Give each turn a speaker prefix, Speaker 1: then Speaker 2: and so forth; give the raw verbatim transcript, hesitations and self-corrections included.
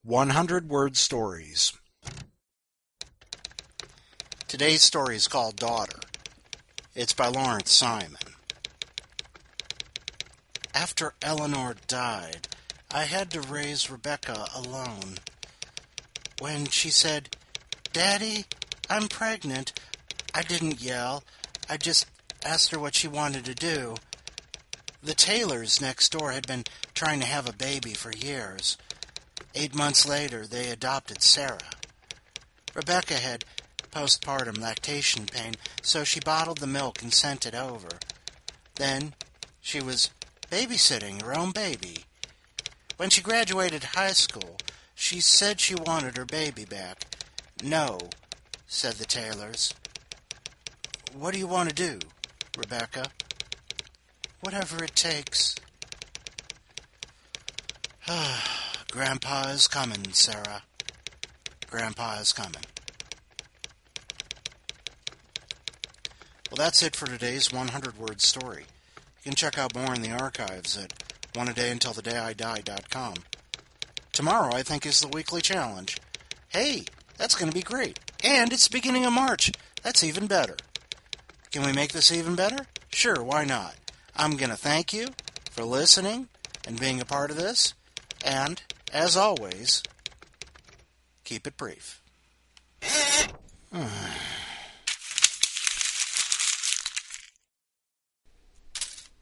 Speaker 1: one hundred word stories. Today's story is called Daughter. It's by Lawrence Simon. After Eleanor died, I had to raise Rebecca alone. When she said, "Daddy, I'm pregnant," I didn't yell. I just asked her what she wanted to do. The Taylors next door had been trying to have a baby for years. Eight months later, they adopted Sarah. Rebecca had postpartum lactation pain, so she bottled the milk and sent it over. Then she was babysitting her own baby. When she graduated high school, she said she wanted her baby back. "No," said the Taylors. "What do you want to do, Rebecca?" "Whatever it takes." "Grandpa is coming, Sarah. Grandpa is coming." Well, that's it for today's one hundred word story. You can check out more in the archives at one a day until the day I die dot com. Tomorrow, I think, is the weekly challenge. Hey, that's going to be great. And it's the beginning of March. That's even better. Can we make this even better? Sure, why not? I'm going to thank you for listening and being a part of this. And, as always, keep it brief.